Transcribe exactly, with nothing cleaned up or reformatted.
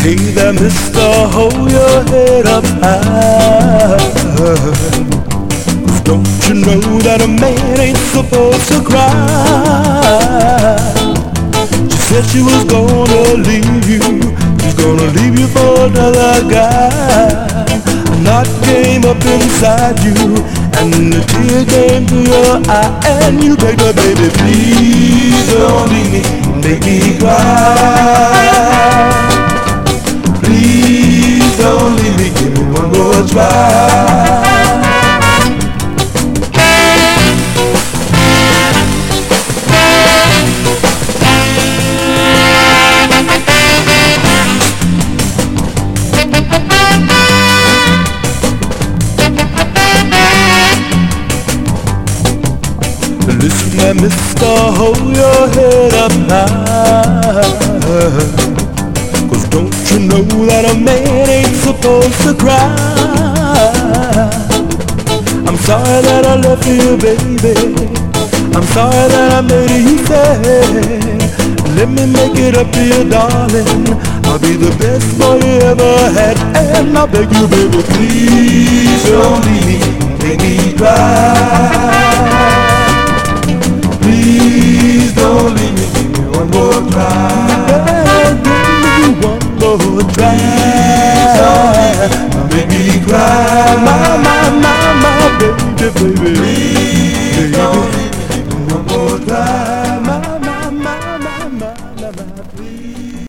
Hey there, mister, hold your head up high. 'Cause don't you know that a man ain't supposed to cry? She said she was gonna leave you, she's gonna leave you for another guy. A knot came up inside you, and the tear came to your eye, and you begged her, baby, please don't leave me, make me cry. Please don't leave me, give me one more try. Listen, now, mister, hold your head up high. 'Cause don't you know that a man ain't supposed to cry? I'm sorry that I left you, baby. I'm sorry that I made you sad. Let me make it up to you, darling. I'll be the best boy you ever had. And I beg you, baby, please don't leave me, make me cry. Please don't leave me, give me one more try. Give me one more try. Please don't leave me, make me cry. My, my, my, my baby, baby. Please don't leave me, give me one more try. My, my, my, my, my, my, my, please.